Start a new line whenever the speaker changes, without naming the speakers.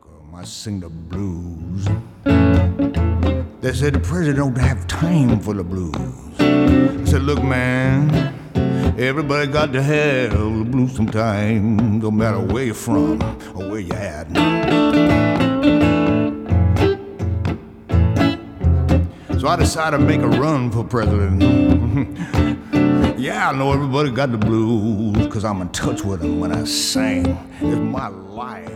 I sing the blues. They said the president don't have time for the blues. I said, look, man, everybody got to have the blues sometime, no matter where you're from or where you're at. So I decided to make a run for president. Yeah, I know everybody got the blues, 'cause I'm in touch with them when I sing. It's my life.